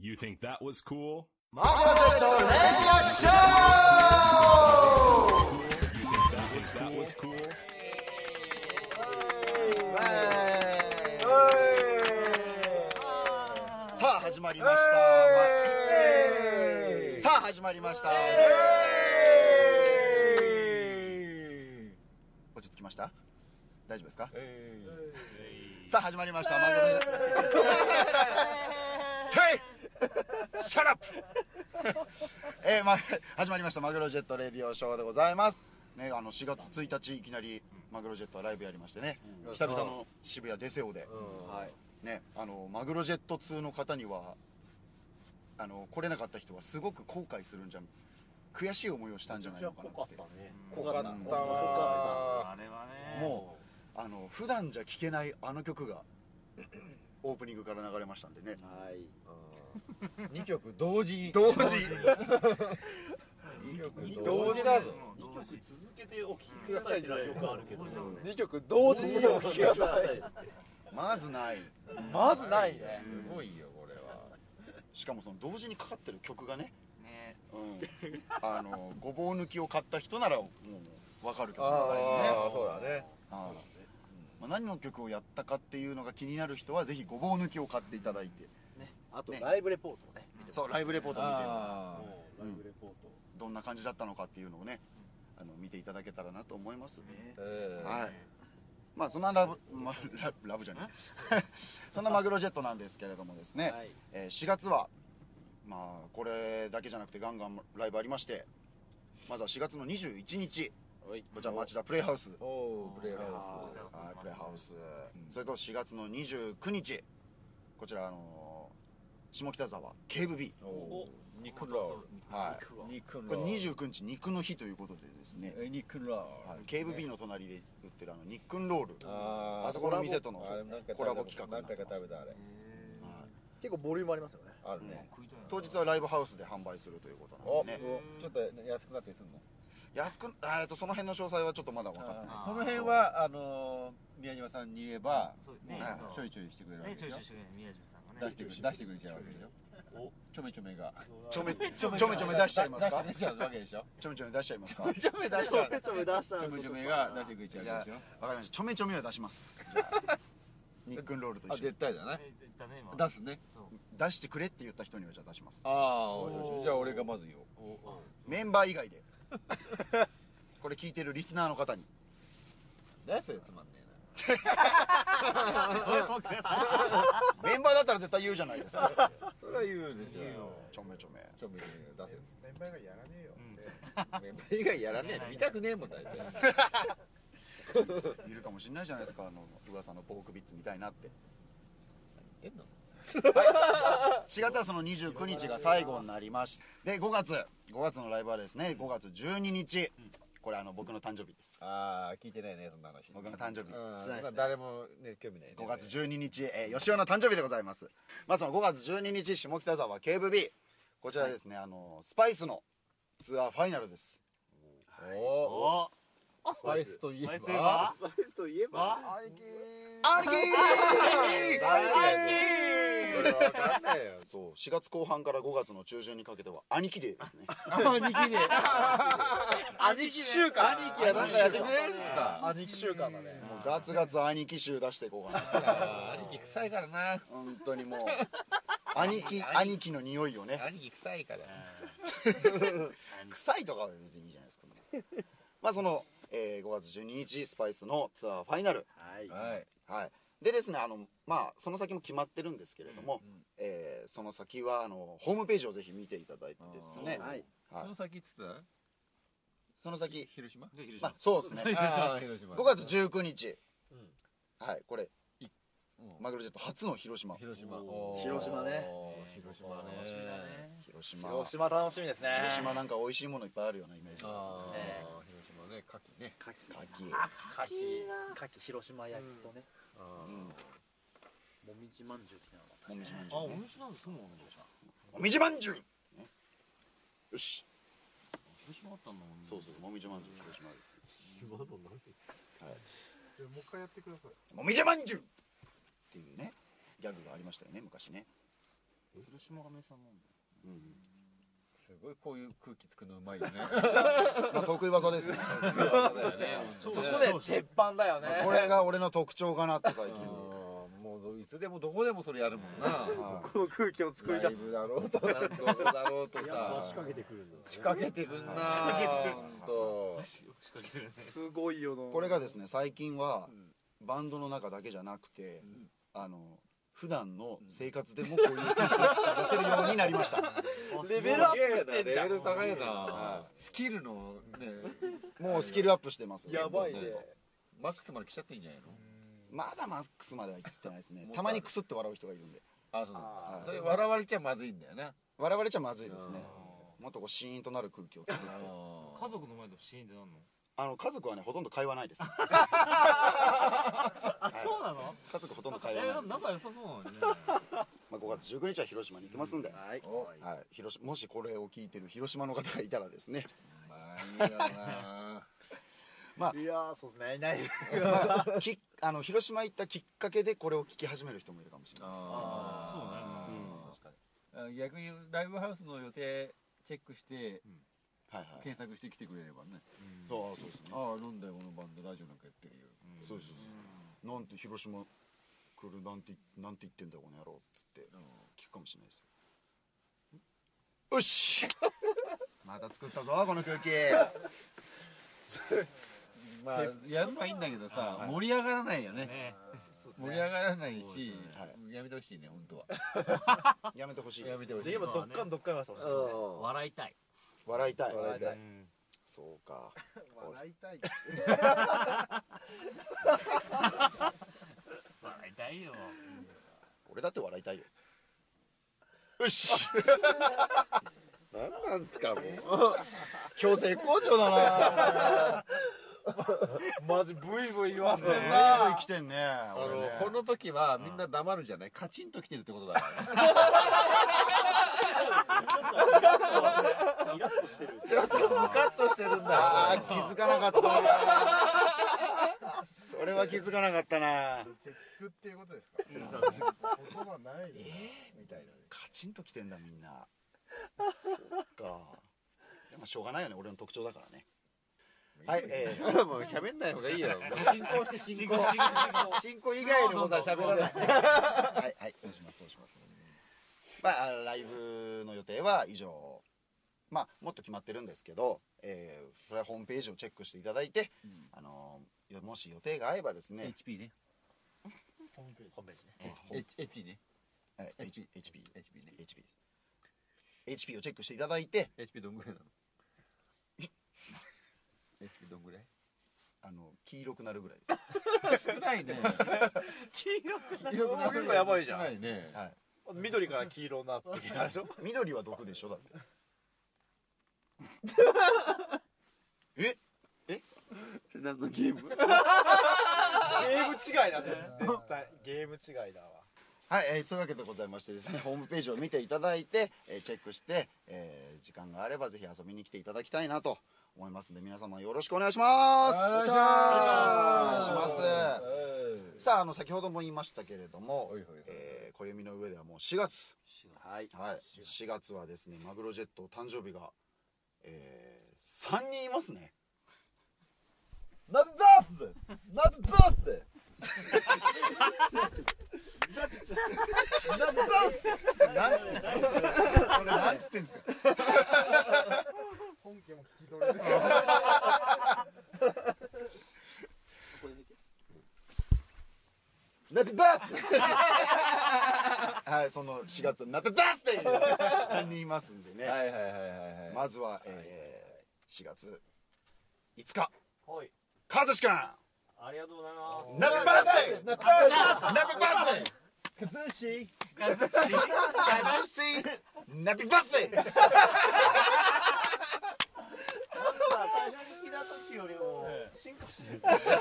You think that was cool? マグロジェットレディオショー That was cool? さあ始まりました。さあ始まりました。落ち着きました？大丈夫ですか？さあ始まりました。マグロジェットシャラップ始まりましたマグロジェットレディオショーでございますね。4月1日いきなりマグロジェットはライブやりましてね、久々の渋谷デセオで、はいね、マグロジェット2の方には来れなかった人はすごく後悔するんじゃん、悔しい思いをしたんじゃないのかなって。 濃かったわあれはね。 もう普段じゃ聴けないあの曲がオープニングから流れましたんでね。 はい。2曲同時同時だぞ。2曲続けてお聴きくださいってのはよくあるけど、2曲同時にお聴きください。 まずないね。すごいよこれは。 しかもその同時にかかってる曲がね、ごぼう抜きを買った人ならもう分かる曲なんですよね。 そうだね。 何の曲をやったかっていうのが気になる人はぜひごぼう抜きを買っていただいて、 あとライブレポートをね。 そうライブレポートを見てライブレポートどんな感じだったのかっていうのをね見ていただけたらなと思いますね。はい。まあそんなラブじゃないそんなマグロジェットなんですけれどもですね、4月はまあこれだけじゃなくてガンガンライブありまして、まずは4月の21日こちら町田プレイハウス、 プレイハウス、それと4月の29日こちら下北沢 KVB、 肉ロール、 はい、これ29日肉の日ということでですね、 肉ロール、 KVB の隣で売ってるニックンロール、あそこの店とのコラボ企画になってます。 結構ボリュームありますよね。あるね。 当日はライブハウスで販売するということなんでね。 ちょっと安くなったりするの？ その辺の詳細はちょっとまだ分かってない。 その辺は宮島さんに言えばちょいちょいしてくれるわけでしょ。出してくれちゃうわけでしょ。ちょめちょめがちょめちょめ出しちゃいますか？ 出しちゃうわけでしょ。 ちょめちょめ出しちゃいますか？ ちょめ出しちゃう。ちょめが出してくれちゃうわけでしょ。 わかりました。ちょめちょめは出します。ニックンロールと一緒に。 絶対だね。出すね。 出してくれって言った人にはじゃあ出します。 じゃあ俺がまず言おう。 メンバー以外でこれ聞いてるリスナーの方に。 何それつまんねえな。 メンバーだったら絶対言うじゃないですか。 それは言うでしょ。 ちょめちょめ出せ。 メンバーがやらねえよ。 メンバー以外やらねえ。見たくねえもんだよ。 いるかもしれないじゃないですか、噂のポークビッツみたいなって。 言ってんの 4月はその29日が最後になりまして、5月のライブはですね、5月12日これ僕の誕生日です。 聞いてないねそんな話。 僕の誕生日、 誰もね興味ないね。 5月12日吉尾の誕生日でございます。まあその5月12日下北沢 KVB、 こちらですね、スパイスのツアーファイナルです。 スパイスといえば兄貴そう4月後半から5月の中旬にかけては兄貴デーですね。 兄貴週間。兄貴は何かやってくれるんですか？兄貴週間だね。 もうガツガツ兄貴臭出していこうかな。 兄貴臭いからな。 本当にもう兄貴の匂いをね。 兄貴臭いから。 臭いとかは別にいいじゃないですか。まあその5月12日スパイスのツアーファイナル。はい。でですね、まあその先も決まってるんですけれども、その先はホームページをぜひ見ていただいてですね。 その先っつったら？ その先広島？ まあそうですね。5月19日。はい、これマグロジェット初の広島。 広島ね。 広島楽しみですね。 広島なんか美味しいものいっぱいあるようなイメージですね。 広島ね、牡蠣ね。 牡蠣広島焼きとね。もみじまんじゅう的なの。 もみじまんじゅう。 お店なんですもんね。 もみじまんじゅう。よし。 広島あったんだもんね。 そうもみじまんじゅう広島です。 今のなんて。 はい。 もう一回やってください。 もみじまんじゅうっていうねギャグがありましたよね昔ね。 広島が名産なんだ。 すごいこういう空気作るのうまいよね。 まあ得意技ですね。 そこで鉄板だよね。 これが俺の特徴かなって最近。 もういつでもどこでもそれやるもんな。 この空気を作り出す。 ライブだろうとなんどこだろうとさ。 仕掛けてくるんだ。 仕掛けてくんな。 すごいよな。 これがですね最近はバンドの中だけじゃなくて普段の生活でもこういう空気を作り出せるようになりました。 レベルアップしてんじゃん。 レベル高いな。スキルのね。 もうスキルアップしてます。 やばいね。 マックスまで来ちゃっていいんじゃないの？ まだマックスまでは行ってないですね。たまにクスって笑う人がいるんで。 あ、そうだ。それ笑われちゃまずいんだよね。 笑われちゃまずいですね。もっとこうシーンとなる空気を作って。 家族の前でもシーンってなんの？ 家族はねほとんど会話ないです。 あ、そうなの？ 家族ほとんど会話ないです。 仲良さそうなのにね。 まあ5月19日は広島に行きますんで、はい、もしこれを聞いてる広島の方がいたらですね。まあいやそうですねいないです。 広島行ったきっかけでこれを聞き始める人もいるかもしれないです。 そうね。逆にライブハウスの予定チェックして検索してきてくれればね。 そうですね。 ああなんだよこのバンドラジオなんかやってるよ。 そうです。なんて広島来るなんて言ってんだこの野郎っつって聞くかもしれないですよ。よし。また作ったぞこの空気。 まあやるのはいいんだけどさ盛り上がらないよね。盛り上がらないしやめてほしいね本当は。 やめてほしい。 やめてほしい。 で今どっかんは欲しいですね。笑いたい。 笑いたい。そうか。 笑いたい。 笑いたいよ。 俺だって笑いたいよ。よし。 なんなんですかもう。 今日絶好調だな。 マジブイブイ言わせてんな。ブイブイ来てんね。 この時はみんな黙るじゃない。カチンと来てるってことだから。 イラッとしてる。 ちょっとムカッとしてるんだ。 ああ気づかなかったな。それは気づかなかったな。 絶句っていうことですか。言葉ないみたいな。 カチンと来てんだみんな。そっか。でもしょうがないよね俺の特徴だからね。はい、 もう喋んない方がいいよ。進行して進行以外のことは喋らない。 はいそうします。まあライブの予定は以上。まあもっと決まってるんですけど、それはホームページをチェックしていただいて、もし予定が合えばですね。 HP ね。 ホームページね。 HP ね。 HP です。HP をチェックしていただいて。 HP どんぐらいなの？HP どんぐらい？ 黄色くなるぐらいです。 少ないね。 黄色くなるのやばいじゃん。少ないね。 緑から黄色になってきたでしょ。 緑は毒でしょだって。え？ 何のゲーム？ ゲーム違いだね。絶対ゲーム違いだわ。 はい、そういうわけでございましてですね、ホームページを見ていただいて、チェックして、時間があればぜひ遊びに来ていただきたいなと思いますので、皆様よろしくお願いします。お願いします。さあ、先ほども言いましたけれども、暦の上ではもう4月。はい。4月はですね、マグロジェット誕生日が、3人いますね。 Not birthday! Not birthday! それなんつってんすか。 本家も聞き取れる。 Not birthday! はい、その4月になってだって3人いますんでね。まずは4月5日。かずしくん。 ありがとうございます。 ナッパーセー。ナッパーセー。 カズシ。 ナッピバッセー。 最初に好きな時よりも進化してる。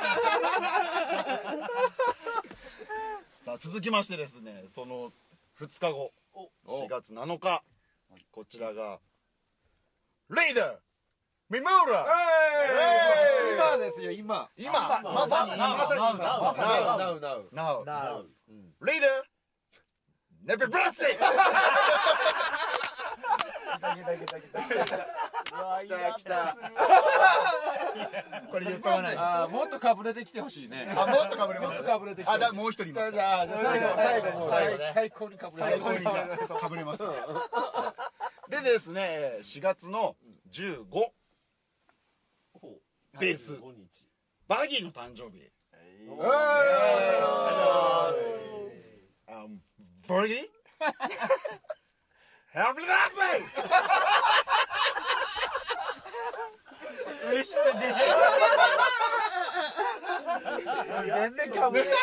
さあ続きましてですね、その2日後4月7日こちらがレイダーミムーラ。 今ですよ今まさに今。 Now レイダーネペブラッセ来た。 これ言ったわない。 ああ、もっとかぶれてきてほしいね。 あ、もっとかぶれます。 かぶれてきて。 あ、もう一人います。 じゃあ最後最高にかぶれ最高にじゃあかぶれます。でですね、4月の15ベースバギーの誕生日。バギーハッピーバースデー。 嬉しくね。 全然かぶれて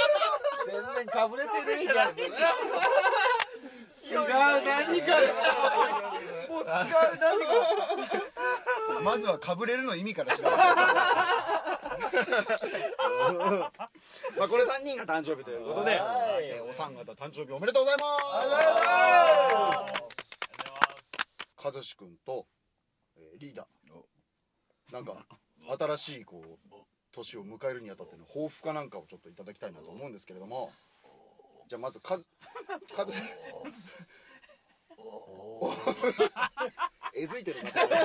ねえじゃん。違う何か。もう違う何か。 まずはかぶれるの意味から調べて。まあこれ3人が誕生日ということで、お三方誕生日おめでとうございます。和志くんとリーダー、なんか新しいこう年を迎えるにあたっての抱負かなんかをちょっといただきたいなと思うんですけれども、じゃあまずえずいてる方が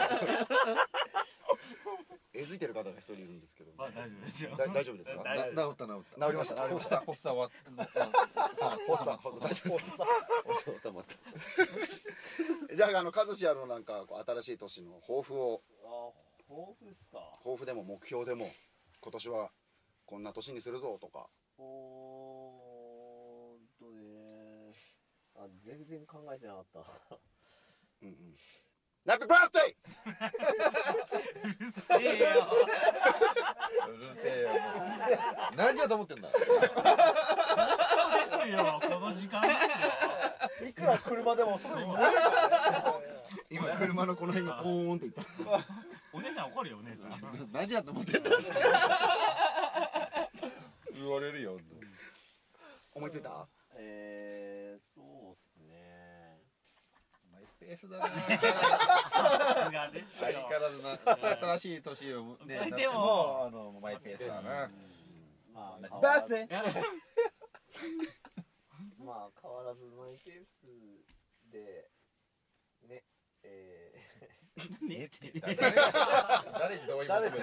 えずいてる方が一人いるんですけど、 大丈夫ですよ。 大丈夫ですか？ 治った治りました。治りました。 発作は大丈夫ですか？じゃあ和志のなんか新しい年の抱負を。 抱負ですか？ 抱負でも目標でも、今年はこんな年にするぞとか。 全然考えてなかった。 うんうん。ハッピーバースデうるせえよ。 何時だと思ってんだ。 そうですよ。この時間ですよ。 いくら車でもそれも今車のこの辺がポーンっていった。 お姉さん怒るよ、お姉さん。 何時だと思ってんだ。言われるよ。 思いついた？ そうっすね。 マイペースだね。 さすがです相よ。 変わらずな新しい年をね。 でもマイペースだな。 まあバースデー。 まあ変わらずマイペースでね、 ねって誰にどういうこと？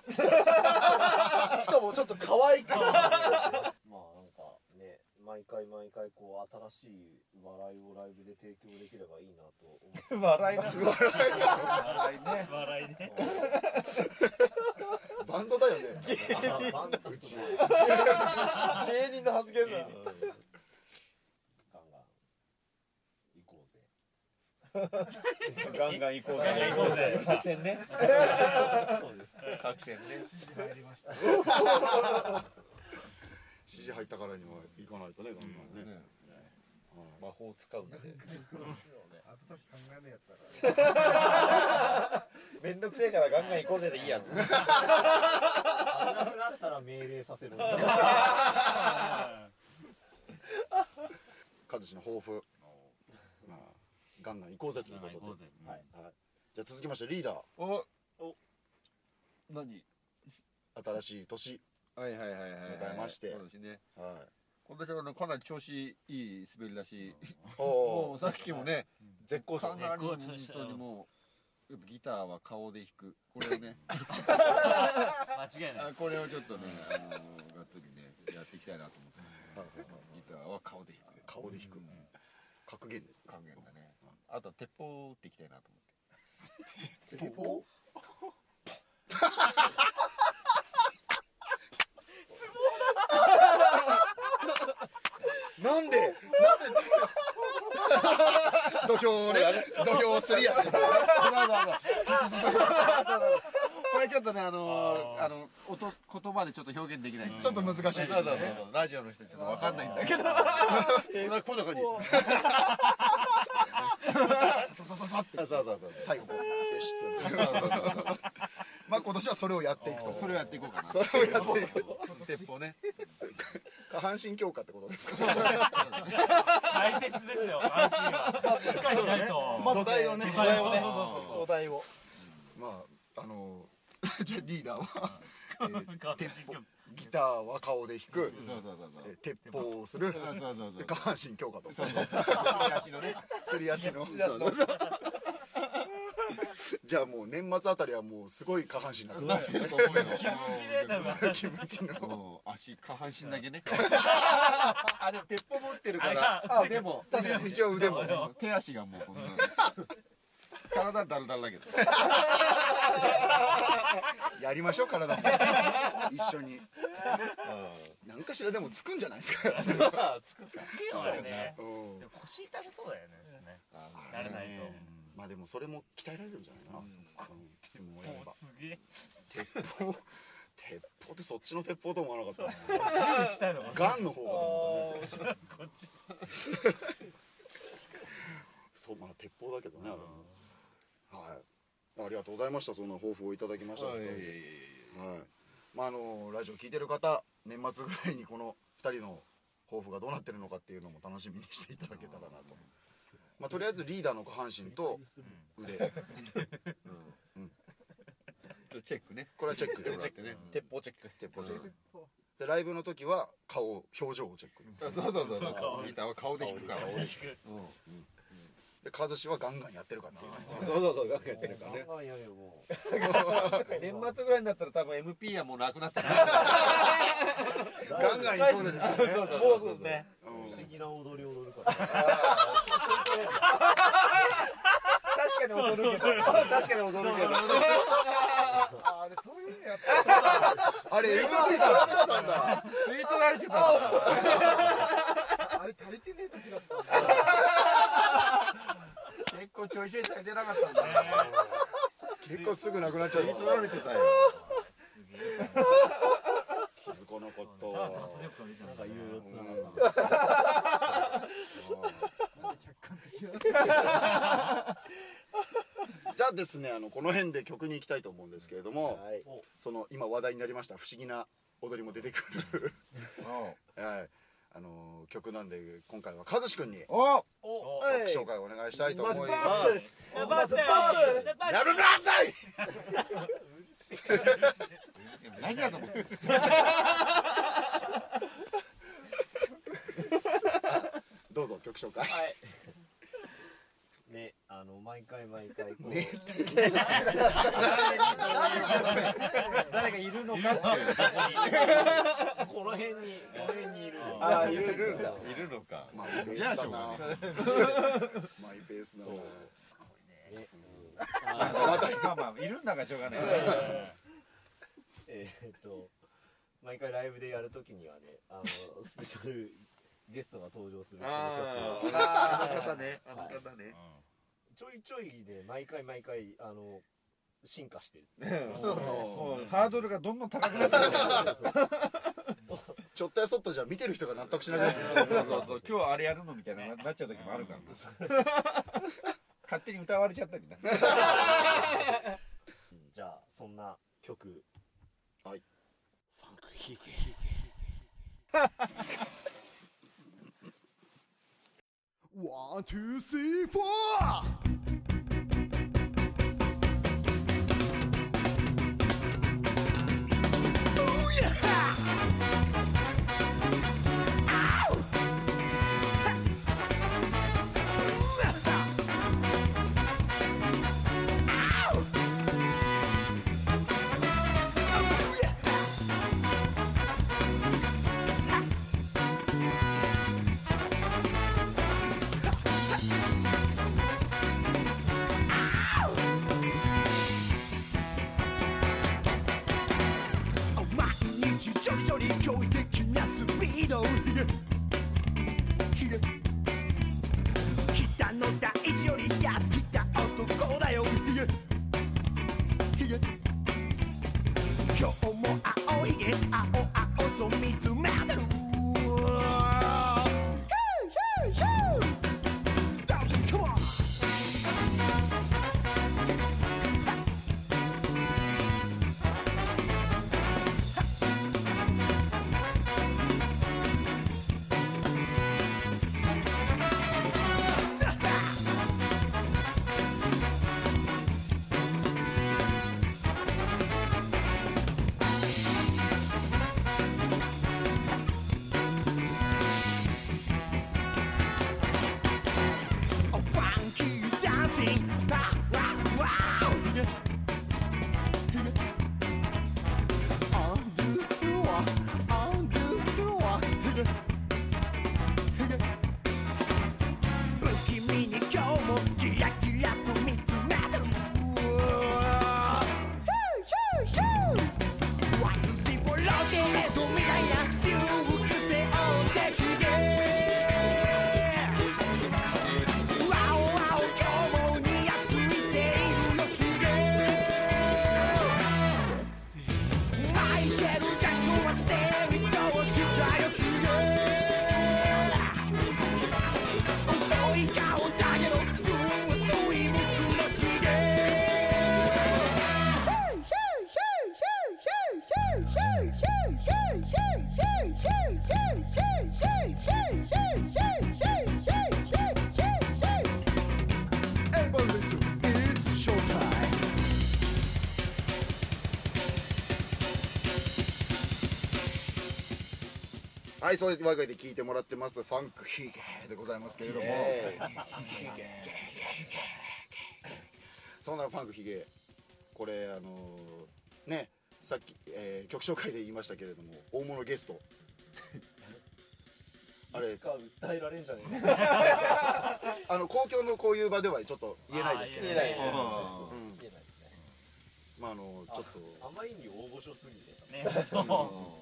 しかもちょっと可愛くまあなんかね、毎回こう新しい笑いをライブで提供できればいいなと思って笑いね。 バンドだよね。 うち芸人の発言だ。ガンガン行こうぜ。 ガンガン行こうぜ。 作戦ね。 そうです。 作戦ね。 指示入ったからには行かないとね、ガンガンね。 魔法使うんだね。 後先考えないやつだから。 めんどくせえからガンガン行こうぜでいいやつ。 危なくなったら命令させる。 和志の抱負。ガンガン行こうぜということで。はい。じゃあ続きましてリーダー。 お。何？ 新しい年。 はい。 迎えまして。 そうですね。 はい。 今年はかなり調子いい滑りだし、 もうさっきもね、 絶好調。 かなり本当にもうやっぱギターは顔で弾く。これをね。 間違いない。 これをちょっとね、がっつりねやっていきたいなと思って。ギターは顔で弾く。 顔で弾く。格言ですね。 格言だね。あと鉄砲打っていきたいなと思って。 鉄砲？なんで土俵をすり足。 これちょっとね言葉でちょっと表現できない。 ちょっと難しいですね。 ラジオの人ちょっとわかんないんだけど。こんな感じ。 さって最後こうよしって。まあ今年はそれをやっていくと。 それをやっていこうかな。 それをやっていくと。 鉄砲ね。 下半身強化ってことですか。 大切ですよ。安心は。しっかりしないと。 土台をね。 土台を。 まあじゃあリーダーはギターは顔で弾く、鉄砲をする、下半身強化と、すり足の。じゃあもう年末あたりはもうすごい下半身になってる。 キムキの足下半身だけね。 あでも鉄砲持ってるから。あでも一応腕も手足がもうこんな。体だるだるだけど。 やりましょう体も一緒に。何かしらでもつくんじゃないですか。 つくよね。腰痛めそうだよね。慣れないと。 まあでもそれも鍛えられるんじゃないかな。 すげえ。 鉄砲ってそっちの鉄砲と思わなかった。 銃したいのか。 ガンの方がこっち。そうまあ鉄砲だけどね。はい。ありがとうございました。そんな抱負をいただきました。はい。まあラジオ聞いてる方、年末ぐらいにこの2人の抱負がどうなってるのかっていうのも楽しみにしていただけたらなと。まあとりあえずリーダーの下半身と腕。 チェックね。 これはチェックで。 鉄砲チェック。 鉄砲チェック。でライブの時は表情をチェック。 そう。ギターは顔で弾くから。 で和志はガンガンやってるかっていう。 そうガンガンやってるからね。ガンガンやるよもう。 年末ぐらいになったら多分 MP はもうなくなってる。 ガンガン行こうですね。 もうそうですね。 不思議な踊り踊るから。 確かに踊るけど。 あれそういうのやった。 あれ MV だったんだ。 吸い取られてた。 あれ足りてねえ時だった。 結構ちょいちょい足りてなかったんだね。 結構すぐなくなっちゃう。 吸い取られてたよ。 気づかなかった。 脱力がいいじゃん。なんかいろいろつながった。 じゃあですね、この辺で曲に行きたいと思うんですけれども、その今話題になりました不思議な踊りも出てくる曲なんで、今回は和志くんに曲紹介をお願いしたいと思います。 やばい何だと思ってる。 どうぞ曲紹介。 ね、毎回こうね誰がいるのかっていう。 この辺にいる。 あ、いるのか。じゃあしょうがない。 マイペースな。 すごいね。 まあいるんだからしょうがない。 毎回ライブでやるときにはね、スペシャルゲストが登場するこの曲を。 あの方ね。 ちょいちょいね、毎回進化してる。 ハードルがどんどん高くなってる。 ちょっとやそっとじゃ見てる人が納得しなくなる。 今日あれやるのみたいななっちゃう時もあるから。勝手に歌われちゃったりな。 じゃあそんな曲。 はい。 ファンクヒゲ。 1, 2, 3, 4. Oh yeah! Ow! Ow! Oh yeah! はい、そういうわけで聞いてもらってますファンクヒゲでございますけれども、そんなファンクヒゲ、これね、さっき、曲紹介で言いましたけれども、大物ゲストあれ訴えられんじゃね公共のこういう場ではちょっと言えないですけどね。まあちょっとあまりに大御所すぎてね、そう。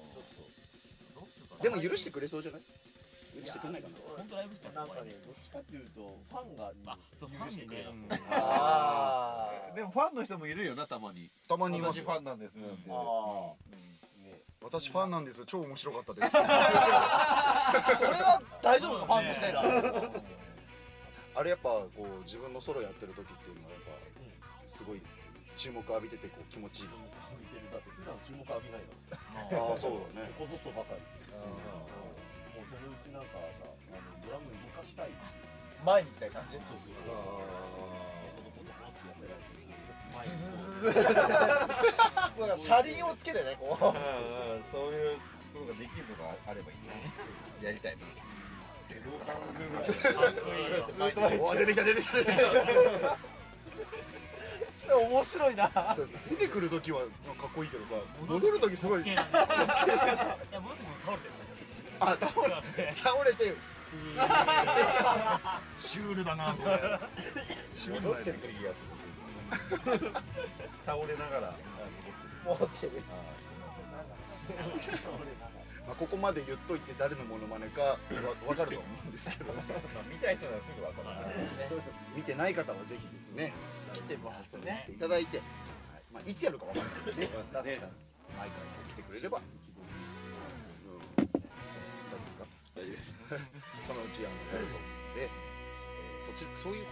でも許してくれそうじゃない？許してくれないかな。 本当ライブ来たなんかね、どっちかっていうとファンがそう許してくれます。 でもファンの人もいるよな、たまに。 たまにいますよ。 私ファンなんですよ。 私ファンなんですよ。超面白かったです。 それは大丈夫か、ファンとしては。 あれやっぱこう自分のソロやってる時っていうのはやっぱすごい注目浴びててこう気持ちいい。 だって普段注目浴びないの。 ああそうだね。 ここぞとばかり。もうそのうちなんかさ、ドラム動かしたい。 前に行きたい感じ。車輪をつけてね、こう。 そういうことができるのがあればいいね。やりたいな。 お出てきた出てきた出てきた。 面白いな。 そうです。出てくる時はかっこいいけどさ、戻る時すごい。いや戻っても倒れてる。 あ、倒れて。シュールだな。それシュールだね。 倒れながら持ってる。 まあここまで言っといて誰のモノマネかわかると思うんですけど、 見たい人ならすぐ分かる。 見てない方はぜひですね、 来てもらってね。 来ていただいて、まあいつやるかわかんないけどね、毎回来てくれれば、大丈夫ですか？ 大丈夫です。 そのうちやるとで、そういう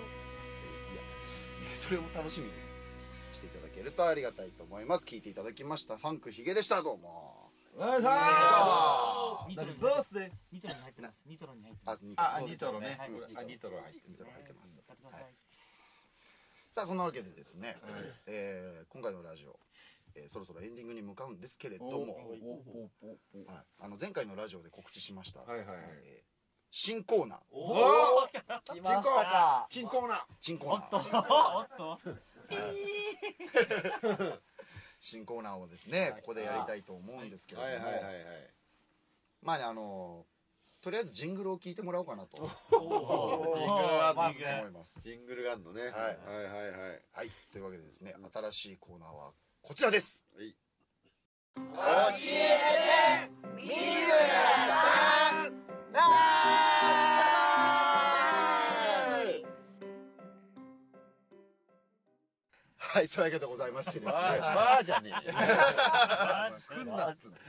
それを楽しみにしていただけるとありがたいと思います。聞いていただきましたファンクヒゲでした。どうも。 お願いします。 ニトロにバースデー。 ニトロに入ってます。ニトロに入ってあ、 ます。 ニニトロね。 ニトロニトロ入ってる。 ニトロ入ってます。 買ってください。 さあそんなわけでですね、今回のラジオ、そろそろエンディングに向かうんですけれども、前回のラジオで告知しました、新コーナー、 来ましたか。 チンコーナー。 新コーナー、 おっと。 新コーナーをですね、ここでやりたいと思うんですけれども、まあね、とりあえずジングルを聞いてもらおうかなと思います。 ジングルがあるのね。 はいというわけでですね、新しいコーナーはこちらです。教えてみるさん。はい、そういうわけでございましてですね。 バーじゃねえよ。来んなっつうの。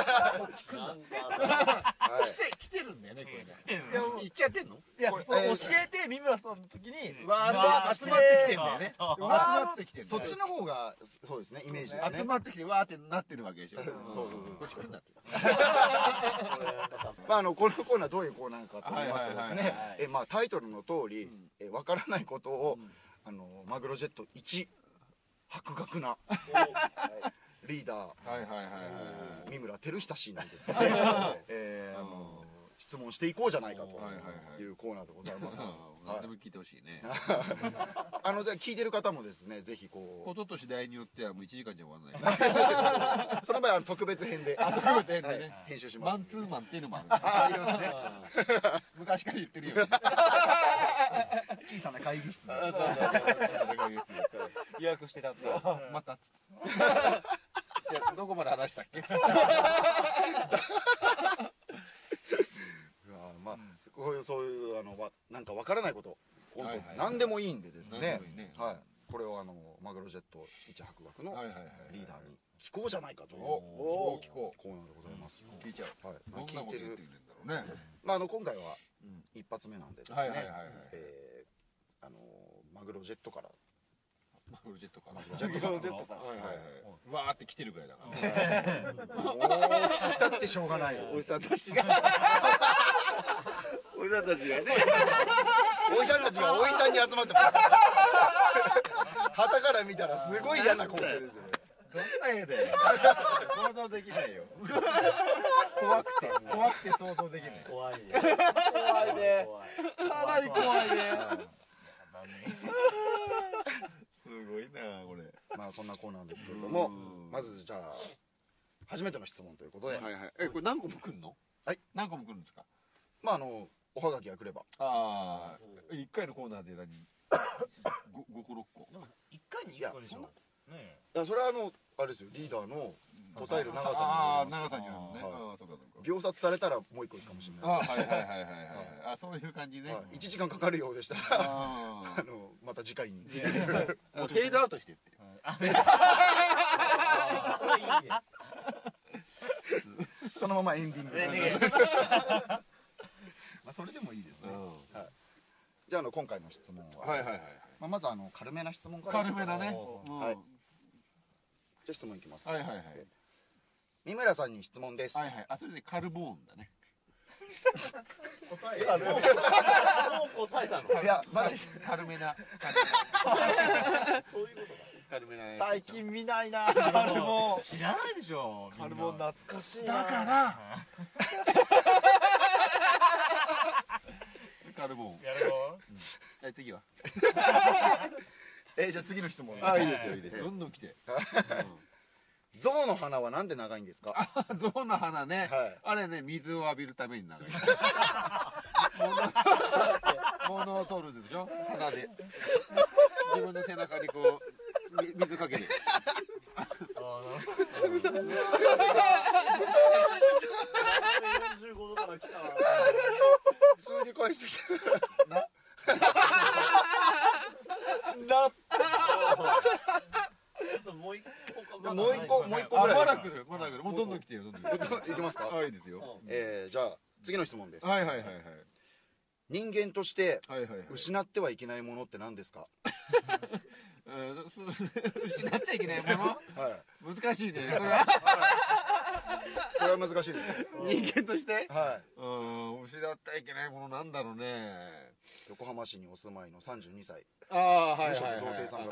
来てるんだよね、これね。行っちゃってんの？ いや、教えて三村さんの時にわーって集まってきてんだよね。集まってきてんだよ。 そっちの方がそうですね、イメージですね。 集まってきてわーってなってるわけでしょ。 そうこっち来んなって。 まあこのコーナーどういうコーナーかと言いますとですね、まあタイトルの通りわからないことをマグロジェット一博学なリーダー三村照久氏にですね、質問していこうじゃないかというコーナーでございます。 何でも聞いてほしいね。 じゃあ聞いてる方もですね、ぜひこことと次第によってはもう1時間じゃ終わらない。 その場合は特別編で編集します。 マンツーマンっていうのもある。 ありますね。 昔から言ってるよ。 小さな会議室で予約してたんで。 またっつって。どこまで話したっけ？ まあそういうなんかわからないこと本当何でもいいんでですね、これをマグロジェット一博学のリーダーに聞こうじゃないかというコーナーでございます。 聞いちゃう。 聞いてる。 ね。 まあ今回は一発目なんでですね、マグロジェットから。 マグロジェットから。 わーって来てるぐらいだから。 もう聞きたくてしょうがない。 おじさんたちが。おじさんたちがね。 おじさんたちがおじさんに集まってます。旗から見たらすごい嫌な光景ですよね。 な絵だよ。想像できないよ。怖くて想像できない。 怖いね。 怖いね。 かなり怖いね。すごいなこれ。 まあそんなコーナーですけれども、まずじゃあ初めての質問ということで、 はいはい。これ何個も来るの？ はい。 何個も来るんですか？ まあおはがきが来れば。 ああ、1回のコーナーで何？5個6個。 1回に1個でしょ。 ね。いやそれはあれですよ、リーダーの答える長さに。 ああ、長さによるのね。 秒殺されたらもう1個いくかもしれない。 あ、はいはいはいはいはい。あ、そういう感じね。 1時間かかるようでしたらまた次回に。 フェードアウトしてって。 そのままエンディング。まあそれでもいいですね。じゃあ今回の質問は、まず軽めな質問から。 軽めなね。 はい。じゃあ質問いきます。 はいはいはい。 三村さんに質問です。 はいはい。あ、それでカルボーンだね。 答えたの？ いや、まだ軽めな。 そういうことだ。 軽めな。 最近見ないな。カルボーン。 知らないでしょ。 カルボーン懐かしいな。 だから。カルボーン。 やろう。次は。 じゃあ次の質問。 あ、いいですよいいです。どんどん来て。 象の鼻はなんで長いんですか？ 象の鼻ね。あれね、水を浴びるために長い。物を取るでしょ、鼻で。自分の背中にこう水かける。 45度から来た。 普通に返してきた。 もう一個ぐらい。 まだ来る。もうどんどん来てよ。どんどん。 いきますか？ はい、ですよ。 じゃあ次の質問です。 はいはいはいはい。 人間として失ってはいけないものって何ですか？ 失ってはいけないもの？難しいね。 これは難しいですね。 人間として？ はい。 失ってはいけないものなんだろうね。 横浜市にお住まいの32歳。 ああ、はいはいはい。 童貞さんが。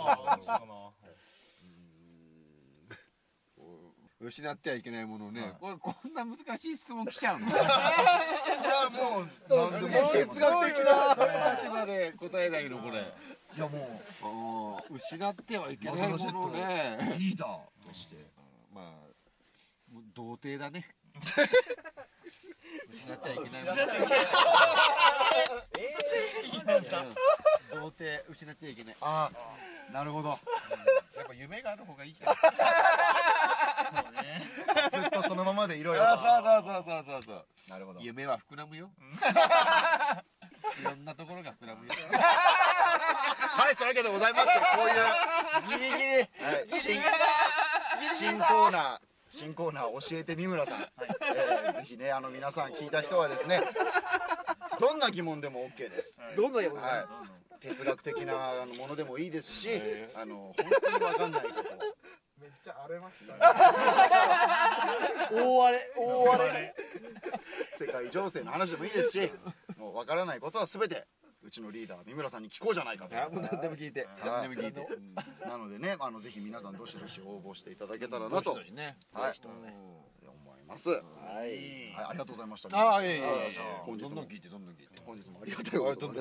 失ってはいけないものね。こんな難しい質問来ちゃうの？ それはもう何でも哲学的な立場で答えないのこれ。 いやもう失ってはいけないものね。 リーダーとしてまあ童貞だね。失ってはいけないもの。童貞失ってはいけない。 ああ、なるほど。 やっぱ夢がある方がいいじゃん。 そうね。 ずっとそのままでいろよ。 そう。 なるほど。 夢は膨らむよ。いろんなところが膨らむよ。 はい、そういうわけでございまして、こういうギリギリ新コーナー教えて三村さん。ぜひね、皆さん聞いた人はですね、どんな疑問でも OK です。 どんな疑問？ 哲学的なものでもいいですし、本当に分かんないこと。 めっちゃ荒れましたね。 大荒れ。 世界情勢の話でもいいですし、もう分からないことは全てうちのリーダー三村さんに聞こうじゃないかと。 何でも聞いて。何でも聞いて。 なのでね、ぜひ皆さんどしどし応募していただけたらなと、はい、思います。はい、ありがとうございました。 ああ、いえいえ。 本日もどんどん聞いて。 本日もありがたいございます。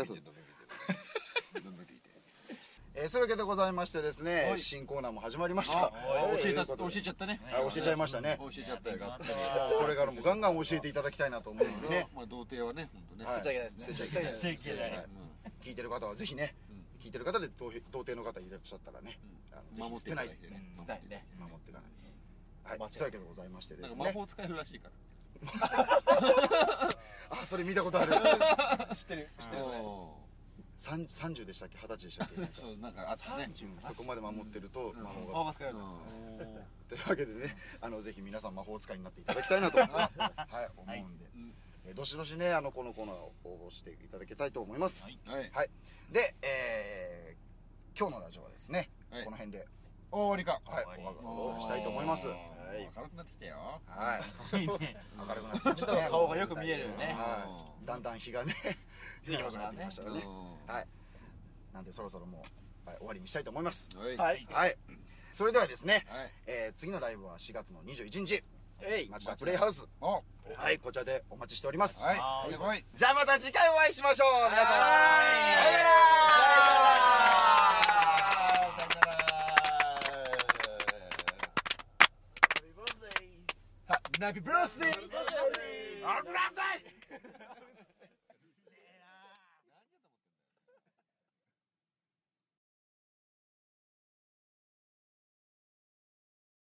そういうわけでございましてですね、新コーナーも始まりました。 教えちゃったね。 教えちゃいましたね。 教えちゃったよ。 これからもガンガン教えていただきたいなと思うんでね。 童貞はね、本当ね。 捨てちゃいけないですね。聞いてる方はぜひね、聞いてる方で童貞の方いらっしゃったらね、ぜひ捨てないで守っていかない。はい、そういうわけでございましてですね。 魔法使えるらしいから。 あ、それ見たことある。 知ってる。 30でしたっけ、20歳でしたっけ。 そうなんかあったね。 そこまで守ってると魔法が使える。というわけでね、ぜひ皆さん魔法使いになっていただきたいなと思うんで、どしどしねこのコーナーを応募していただきたいと思います。はい。で、今日のラジオはですね、この辺で終わりか。 はい、終わりしたいと思います。 明るくなってきたよ。 はい。明るくなってきましたね。 顔がよく見えるよね。 だんだん日がね出てきましたね。はい。なんでそろそろもう終わりにしたいと思います。 はい。 はい。 それではですね、 はい次のライブは4月の21日えい。 町田プレイハウス、 おはいこちらでお待ちしております。 はいおいでこい。 じゃあまた次回お会いしましょう。皆さんさよなら。 ハッピーバースデー。 ハッピーバースデー。